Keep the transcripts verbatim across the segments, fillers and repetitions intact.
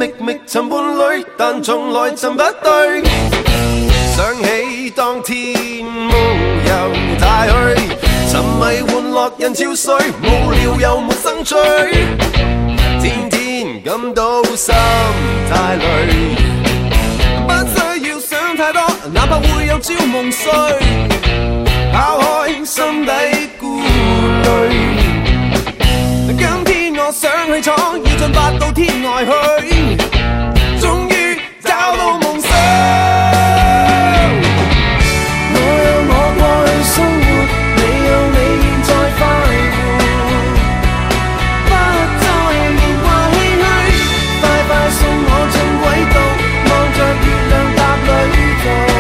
觅觅寻伴侣，但從來尋不對。想起當天夢遊太虛，沉迷玩樂人潮水，無聊又沒生趣，天天感到心太累。不需要想太多，哪怕會有朝夢碎，拋開心底顧慮。今天我想去闖，要進發到天外去，終於找到夢想。 我有我過去生活，你有你現在快活，不再年華唏噓，快快送我進軌道，望着月亮搭旅途。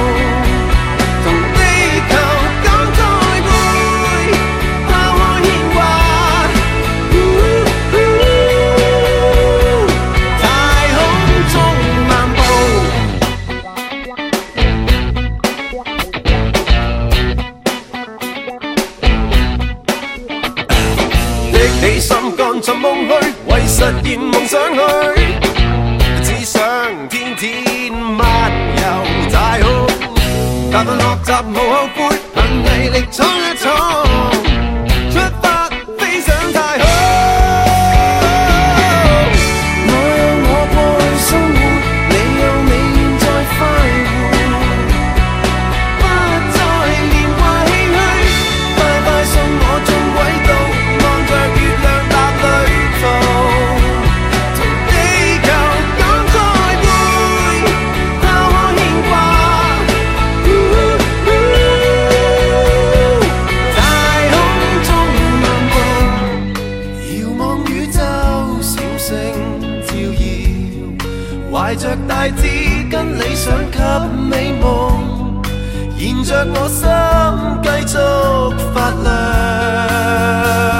你心肝尋夢去，為實現夢想去，只想天天漫遊太空，教訓學習無後悔，憑毅力闖一闖，出發飛上太空。 我有我過去生活，你有你現在快活，不再年華唏噓，快快送我進軌道。 懷着大志跟理想及美夢，燃着我心繼續發亮。